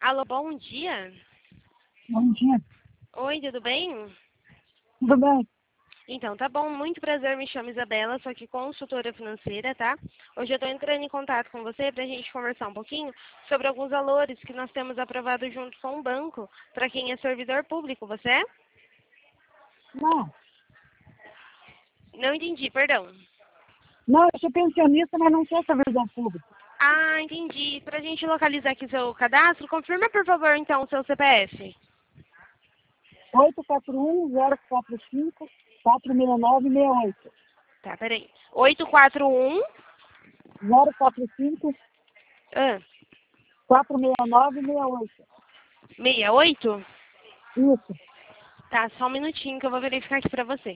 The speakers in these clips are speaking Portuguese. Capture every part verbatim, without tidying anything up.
Alô, bom dia. Bom dia. Oi, tudo bem? Tudo bem? Então, tá bom. Muito prazer, me chamo Isabela, sou aqui consultora financeira, tá? Hoje eu tô entrando em contato com você pra gente conversar um pouquinho sobre alguns valores que nós temos aprovado junto com o banco para quem é servidor público. Você é? Não. Não entendi, perdão. Não, eu sou pensionista, mas não sou servidor público. Ah, entendi. Pra gente localizar aqui seu cadastro, confirma, por favor, então, o seu C P F. oito quatro um, zero quatro cinco, quatro seis nove, seis oito. Tá, peraí. oito quatro um... zero quatro cinco, Ah, quatro seis nove, seis oito. sessenta e oito? Isso. Tá, só um minutinho que eu vou verificar aqui pra você.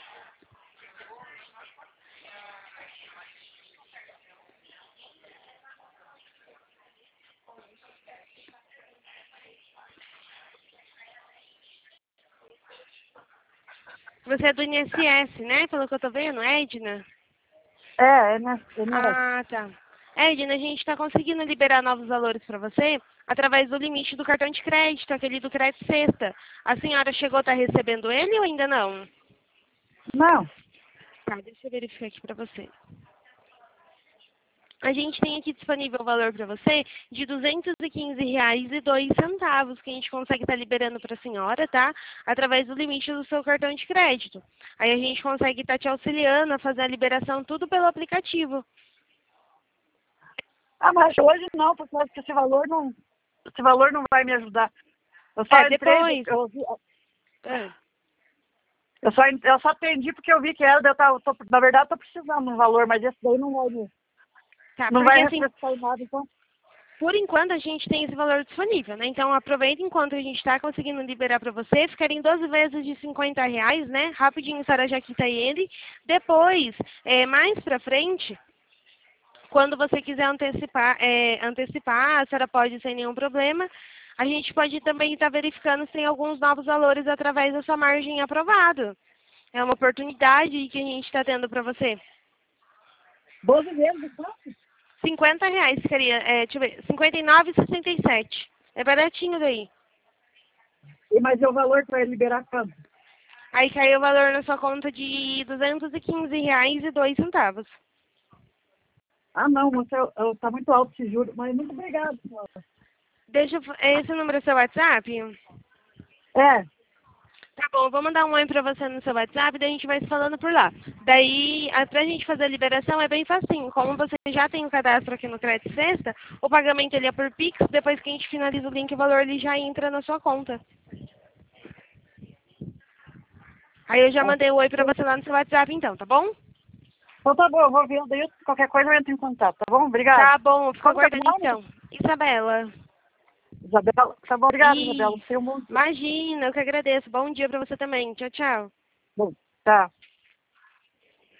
Você é do I N S S, né? Pelo que eu tô vendo, Edna? É, é, né? É, né? Ah, tá. Edna, a gente tá conseguindo liberar novos valores pra você através do limite do cartão de crédito, aquele do crédito sexta. A senhora chegou a estar recebendo ele ou ainda não? Não. Tá, deixa eu verificar aqui pra você. A gente tem aqui disponível o valor para você de duzentos e quinze reais e dois centavos que a gente consegue estar liberando para a senhora, tá? Através do limite do seu cartão de crédito. Aí a gente consegue estar te auxiliando a fazer a liberação tudo pelo aplicativo. Ah, mas hoje não, porque eu acho que esse valor não, esse valor não vai me ajudar. Eu só É, entrei, depois. eu, vi- Ah, eu, só, eu só atendi porque eu vi que era, eu tava, eu tô, na verdade eu tô precisando de um valor, mas esse daí não vai me, tá, não porque vai assim, refletir em nada, então. por enquanto a gente tem esse valor disponível, né? Então aproveita enquanto a gente está conseguindo liberar para você, ficarem doze vezes de cinquenta reais, né? Rapidinho a senhora já quita ele. Depois, é, mais para frente, quando você quiser antecipar, é, antecipar, a senhora pode sem nenhum problema. A gente pode também estar verificando se tem alguns novos valores através da sua margem aprovado. É uma oportunidade que a gente está tendo para você. doze vezes de quanto? cinquenta reais seria, é, deixa eu ver, cinquenta e nove e sessenta e sete. É baratinho daí. E, mas é o valor para liberar quanto? Aí caiu o valor na sua conta de duzentos e quinze reais e dois centavos. Ah, não, você, eu, tá muito alto esse juro, mas muito obrigado, senhora. Deixa eu, esse número é seu WhatsApp? É, Tá bom, eu vou mandar um oi pra você no seu WhatsApp, daí a gente vai se falando por lá. Daí, a- pra gente fazer a liberação é bem facinho. Como você já tem o cadastro aqui no Crédito Sexta, o pagamento ele é por Pix, depois que a gente finaliza o link, o valor ele já entra na sua conta. Aí eu já é. mandei o oi pra você lá no seu WhatsApp então, tá bom? Então tá bom, eu vou ver, daí qualquer coisa eu entro em contato, tá bom? Obrigado. Tá bom, eu fico Como que é o aguardando nome? então. Isabela. Isabela. Tá bom, obrigado, Isabela. E Tenha um bom dia. imagina, eu que agradeço. Bom dia pra você também. Tchau, tchau. Bom, tá.